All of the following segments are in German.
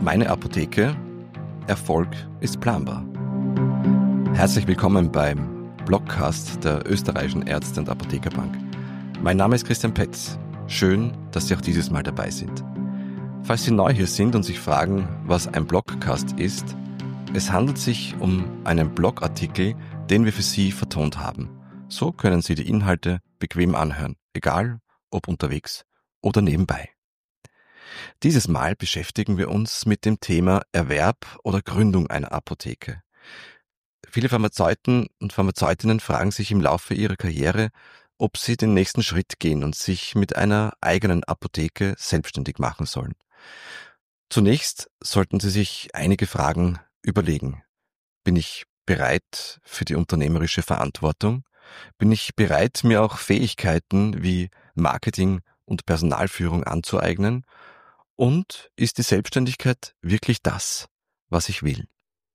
Meine Apotheke. Erfolg ist planbar. Herzlich willkommen beim Blogcast der Österreichischen Ärzte- und Apothekerbank. Mein Name ist Christian Petz. Schön, dass Sie auch dieses Mal dabei sind. Falls Sie neu hier sind und sich fragen, was ein Blogcast ist, es handelt sich um einen Blogartikel, den wir für Sie vertont haben. So können Sie die Inhalte bequem anhören, egal ob unterwegs oder nebenbei. Dieses Mal beschäftigen wir uns mit dem Thema Erwerb oder Gründung einer Apotheke. Viele Pharmazeuten und Pharmazeutinnen fragen sich im Laufe ihrer Karriere, ob sie den nächsten Schritt gehen und sich mit einer eigenen Apotheke selbstständig machen sollen. Zunächst sollten Sie sich einige Fragen überlegen. Bin ich bereit für die unternehmerische Verantwortung? Bin ich bereit, mir auch Fähigkeiten wie Marketing und Personalführung anzueignen? Und ist die Selbstständigkeit wirklich das, was ich will?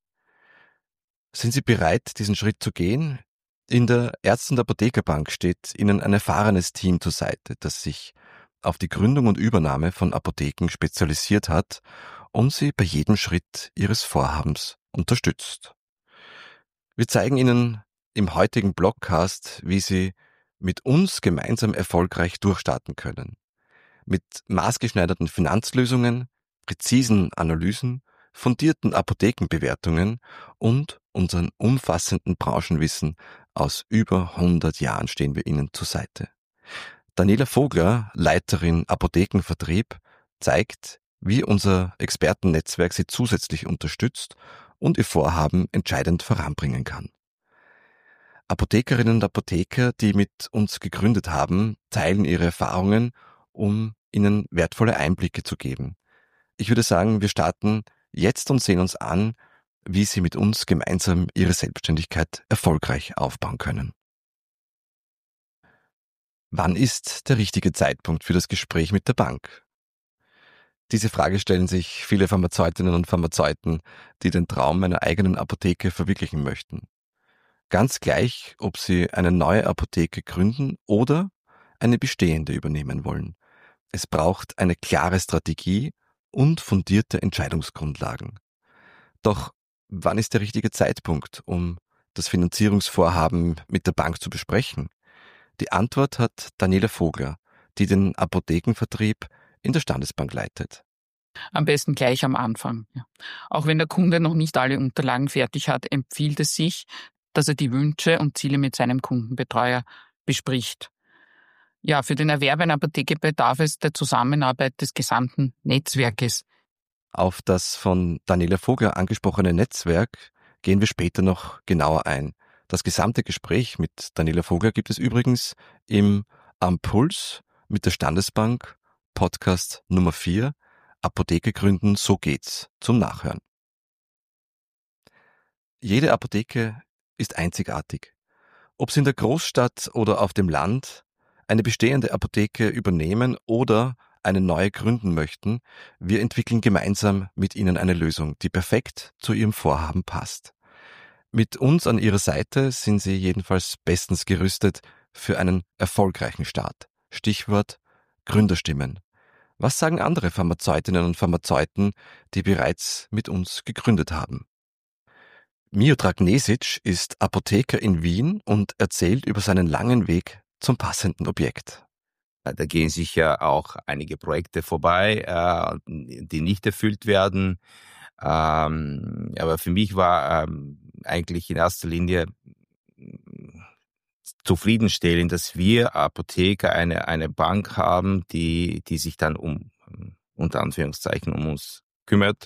Sind Sie bereit, diesen Schritt zu gehen? In der Ärzte- und Apothekerbank steht Ihnen ein erfahrenes Team zur Seite, das sich auf die Gründung und Übernahme von Apotheken spezialisiert hat und Sie bei jedem Schritt Ihres Vorhabens unterstützt. Wir zeigen Ihnen im heutigen Blogcast, wie Sie mit uns gemeinsam erfolgreich durchstarten können. Mit maßgeschneiderten Finanzlösungen, präzisen Analysen, fundierten Apothekenbewertungen und unserem umfassenden Branchenwissen aus über 100 Jahren stehen wir Ihnen zur Seite. Daniela Vogler, Leiterin Apothekenvertrieb, zeigt, wie unser Expertennetzwerk Sie zusätzlich unterstützt und Ihr Vorhaben entscheidend voranbringen kann. Apothekerinnen und Apotheker, die mit uns gegründet haben, teilen ihre Erfahrungen, um Ihnen wertvolle Einblicke zu geben. Ich würde sagen, wir starten jetzt und sehen uns an, wie Sie mit uns gemeinsam Ihre Selbstständigkeit erfolgreich aufbauen können. Wann ist der richtige Zeitpunkt für das Gespräch mit der Bank? Diese Frage stellen sich viele Pharmazeutinnen und Pharmazeuten, die den Traum einer eigenen Apotheke verwirklichen möchten. Ganz gleich, ob Sie eine neue Apotheke gründen oder eine bestehende übernehmen wollen. Es braucht eine klare Strategie und fundierte Entscheidungsgrundlagen. Doch wann ist der richtige Zeitpunkt, um das Finanzierungsvorhaben mit der Bank zu besprechen? Die Antwort hat Daniela Vogler, die den Apothekenvertrieb in der Standesbank leitet. Am besten gleich am Anfang. Ja. Auch wenn der Kunde noch nicht alle Unterlagen fertig hat, empfiehlt es sich, dass er die Wünsche und Ziele mit seinem Kundenbetreuer bespricht. Ja, für den Erwerb einer Apotheke bedarf es der Zusammenarbeit des gesamten Netzwerkes. Auf das von Daniela Vogler angesprochene Netzwerk gehen wir später noch genauer ein. Das gesamte Gespräch mit Daniela Vogler gibt es übrigens im Am Puls mit der Standesbank Podcast Nummer 4 Apotheke gründen, so geht's zum Nachhören. Jede Apotheke ist einzigartig. Ob Sie in der Großstadt oder auf dem Land eine bestehende Apotheke übernehmen oder eine neue gründen möchten, wir entwickeln gemeinsam mit Ihnen eine Lösung, die perfekt zu Ihrem Vorhaben passt. Mit uns an Ihrer Seite sind Sie jedenfalls bestens gerüstet für einen erfolgreichen Start. Stichwort Gründerstimmen. Was sagen andere Pharmazeutinnen und Pharmazeuten, die bereits mit uns gegründet haben? Miodrag Nesic ist Apotheker in Wien und erzählt über seinen langen Weg zum passenden Objekt. Da gehen sicher auch einige Projekte vorbei, die nicht erfüllt werden. Aber für mich war eigentlich in erster Linie zufriedenstellend, dass wir Apotheker eine Bank haben, die sich dann unter Anführungszeichen um uns kümmert.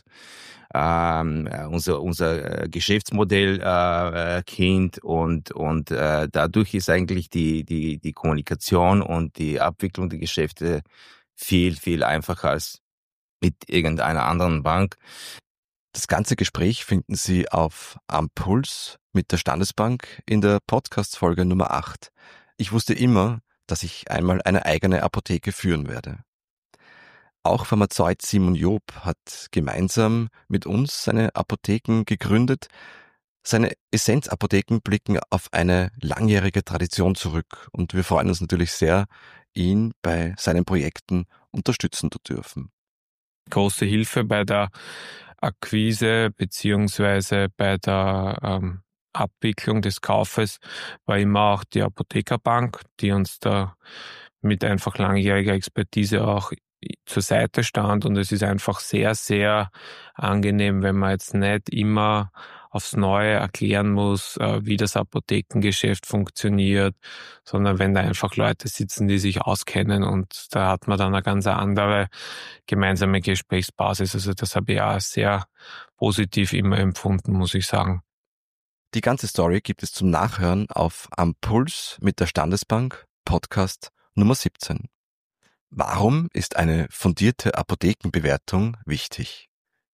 Unser Geschäftsmodell kennt und dadurch ist eigentlich die Kommunikation und die Abwicklung der Geschäfte viel einfacher als mit irgendeiner anderen Bank. Das ganze Gespräch finden Sie auf Am Puls mit der Standesbank in der Podcast-Folge Nummer 8. Ich wusste immer, dass ich einmal eine eigene Apotheke führen werde. Auch Pharmazeut Simon Job hat gemeinsam mit uns seine Apotheken gegründet. Seine Essenzapotheken blicken auf eine langjährige Tradition zurück und wir freuen uns natürlich sehr, ihn bei seinen Projekten unterstützen zu dürfen. große Hilfe bei der Akquise beziehungsweise bei der Abwicklung des Kaufes war immer auch die Apothekerbank, die uns da mit einfach langjähriger Expertise auch zur Seite stand. Und es ist einfach sehr, sehr angenehm, wenn man jetzt nicht immer aufs Neue erklären muss, wie das Apothekengeschäft funktioniert, sondern wenn da einfach Leute sitzen, die sich auskennen, und da hat man dann eine ganz andere gemeinsame Gesprächsbasis. Also das habe ich auch sehr positiv immer empfunden, muss ich sagen. Die ganze Story gibt es zum Nachhören auf Am Puls mit der Standesbank, Podcast Nummer 17. Warum ist eine fundierte Apothekenbewertung wichtig?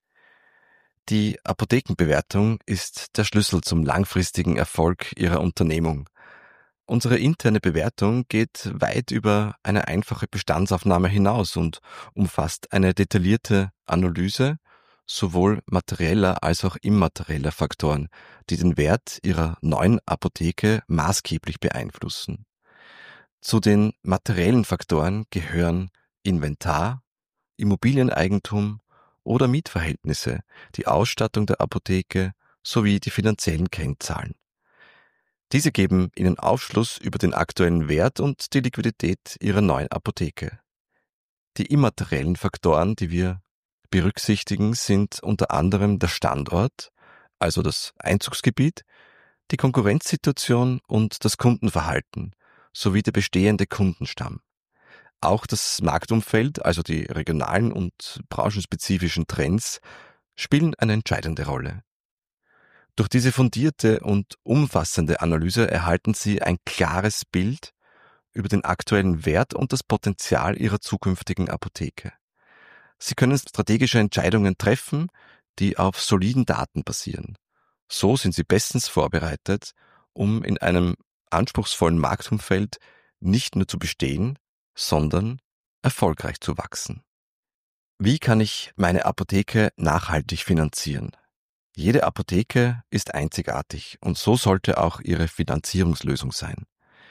Die Apothekenbewertung ist der Schlüssel zum langfristigen Erfolg Ihrer Unternehmung. Unsere interne Bewertung geht weit über eine einfache Bestandsaufnahme hinaus und umfasst eine detaillierte Analyse sowohl materieller als auch immaterieller Faktoren, die den Wert Ihrer neuen Apotheke maßgeblich beeinflussen. Zu den materiellen Faktoren gehören Inventar, Immobilieneigentum oder Mietverhältnisse, die Ausstattung der Apotheke sowie die finanziellen Kennzahlen. Diese geben Ihnen Aufschluss über den aktuellen Wert und die Liquidität Ihrer neuen Apotheke. Die immateriellen Faktoren, die wir berücksichtigen, sind unter anderem der Standort, also das Einzugsgebiet, die Konkurrenzsituation und das Kundenverhalten sowie der bestehende Kundenstamm. Auch das Marktumfeld, also die regionalen und branchenspezifischen Trends, spielen eine entscheidende Rolle. Durch diese fundierte und umfassende Analyse erhalten Sie ein klares Bild über den aktuellen Wert und das Potenzial Ihrer zukünftigen Apotheke. Sie können strategische Entscheidungen treffen, die auf soliden Daten basieren. So sind Sie bestens vorbereitet, um in einem anspruchsvollen Marktumfeld nicht nur zu bestehen, sondern erfolgreich zu wachsen. Wie kann ich meine Apotheke nachhaltig finanzieren? Jede Apotheke ist einzigartig und so sollte auch ihre Finanzierungslösung sein.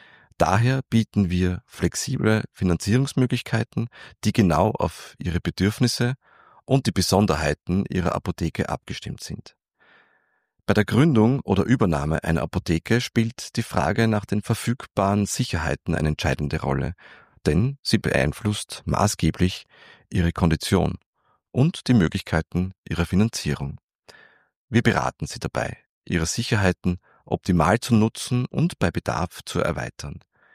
Daher bieten wir flexible Finanzierungsmöglichkeiten, die genau auf Ihre Bedürfnisse und die Besonderheiten Ihrer Apotheke abgestimmt sind. Bei der Gründung oder Übernahme einer Apotheke spielt die Frage nach den verfügbaren Sicherheiten eine entscheidende Rolle, denn sie beeinflusst maßgeblich Ihre Kondition und die Möglichkeiten Ihrer Finanzierung. Wir beraten Sie dabei, Ihre Sicherheiten optimal zu nutzen und bei Bedarf zu erweitern.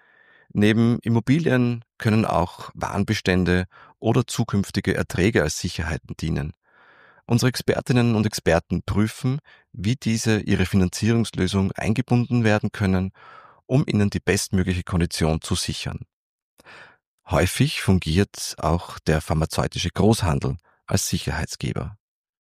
Neben Immobilien können auch Warenbestände oder zukünftige Erträge als Sicherheiten dienen. Unsere Expertinnen und Experten prüfen, wie diese ihre Finanzierungslösung eingebunden werden können, um ihnen die bestmögliche Kondition zu sichern. Häufig fungiert auch der pharmazeutische Großhandel als Sicherheitsgeber.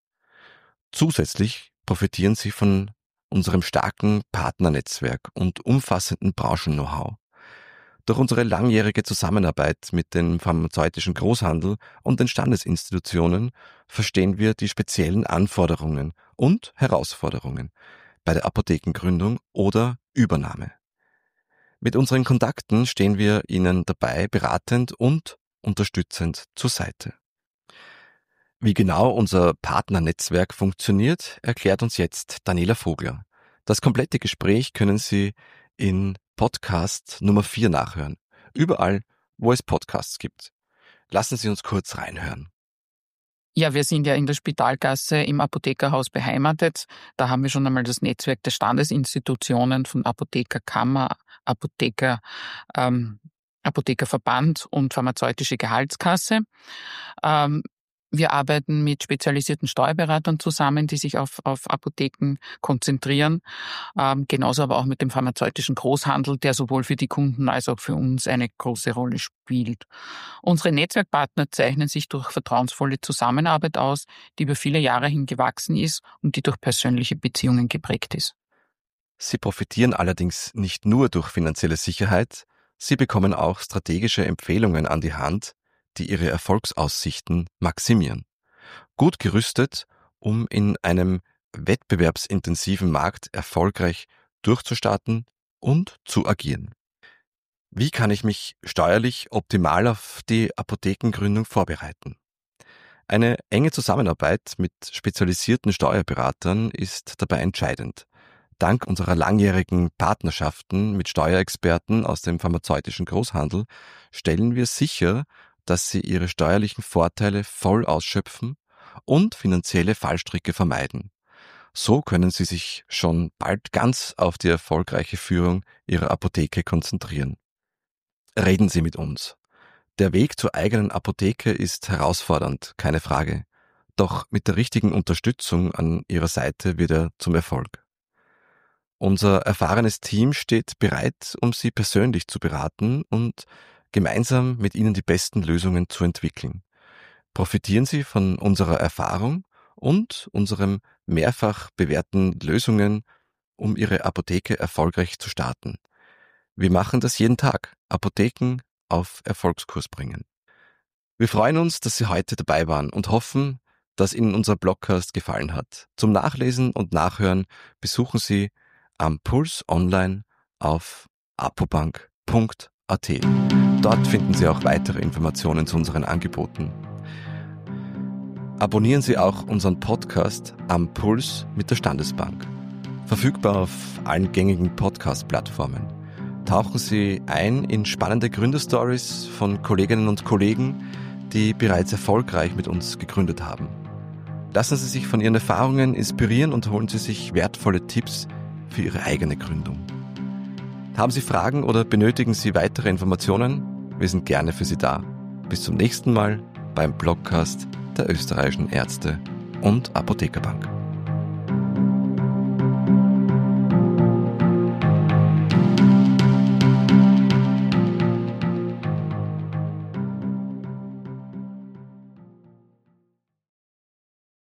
Zusätzlich profitieren sie von unserem starken Partnernetzwerk und umfassenden Branchen-Know-how. Durch unsere langjährige Zusammenarbeit mit dem pharmazeutischen Großhandel und den Standesinstitutionen verstehen wir die speziellen Anforderungen und Herausforderungen bei der Apothekengründung oder Übernahme. Mit unseren Kontakten stehen wir Ihnen dabei beratend und unterstützend zur Seite. Wie genau unser Partnernetzwerk funktioniert, erklärt uns jetzt Daniela Vogler. Das komplette Gespräch können Sie in Podcast Nummer 4 nachhören. Überall, wo es Podcasts gibt. Lassen Sie uns kurz reinhören. Ja, wir sind ja in der Spitalgasse im Apothekerhaus beheimatet. Da haben wir schon einmal das Netzwerk der Standesinstitutionen von Apothekerkammer, Apothekerverband und pharmazeutische Gehaltskasse. Wir arbeiten mit spezialisierten Steuerberatern zusammen, die sich auf Apotheken konzentrieren. Genauso aber auch mit dem pharmazeutischen Großhandel, der sowohl für die Kunden als auch für uns eine große Rolle spielt. Unsere Netzwerkpartner zeichnen sich durch vertrauensvolle Zusammenarbeit aus, die über viele Jahre hin gewachsen ist und die durch persönliche Beziehungen geprägt ist. Sie profitieren allerdings nicht nur durch finanzielle Sicherheit, sie bekommen auch strategische Empfehlungen an die Hand, die ihre Erfolgsaussichten maximieren. Gut gerüstet, um in einem wettbewerbsintensiven Markt erfolgreich durchzustarten und zu agieren. Wie kann ich mich steuerlich optimal auf die Apothekengründung vorbereiten? Eine enge Zusammenarbeit mit spezialisierten Steuerberatern ist dabei entscheidend. Dank unserer langjährigen Partnerschaften mit Steuerexperten aus dem pharmazeutischen Großhandel stellen wir sicher, dass sie ihre steuerlichen Vorteile voll ausschöpfen und finanzielle Fallstricke vermeiden. So können sie sich schon bald ganz auf die erfolgreiche Führung ihrer Apotheke konzentrieren. Reden Sie mit uns. Der Weg zur eigenen Apotheke ist herausfordernd, keine Frage. Doch mit der richtigen Unterstützung an Ihrer Seite wird er zum Erfolg. Unser erfahrenes Team steht bereit, um Sie persönlich zu beraten und gemeinsam mit Ihnen die besten Lösungen zu entwickeln. Profitieren Sie von unserer Erfahrung und unserem mehrfach bewährten Lösungen, um Ihre Apotheke erfolgreich zu starten. Wir machen das jeden Tag. Apotheken auf Erfolgskurs bringen. Wir freuen uns, dass Sie heute dabei waren und hoffen, dass Ihnen unser Blogcast gefallen hat. Zum Nachlesen und Nachhören besuchen Sie am Puls online auf apobank.at. Dort finden Sie auch weitere Informationen zu unseren Angeboten. Abonnieren Sie auch unseren Podcast Am Puls mit der Standesbank. Verfügbar auf allen gängigen Podcast-Plattformen. Tauchen Sie ein in spannende Gründerstories von Kolleginnen und Kollegen, die bereits erfolgreich mit uns gegründet haben. Lassen Sie sich von Ihren Erfahrungen inspirieren und holen Sie sich wertvolle Tipps für Ihre eigene Gründung. Haben Sie Fragen oder benötigen Sie weitere Informationen? Wir sind gerne für Sie da. Bis zum nächsten Mal beim Blogcast der Österreichischen Ärzte- und Apothekerbank.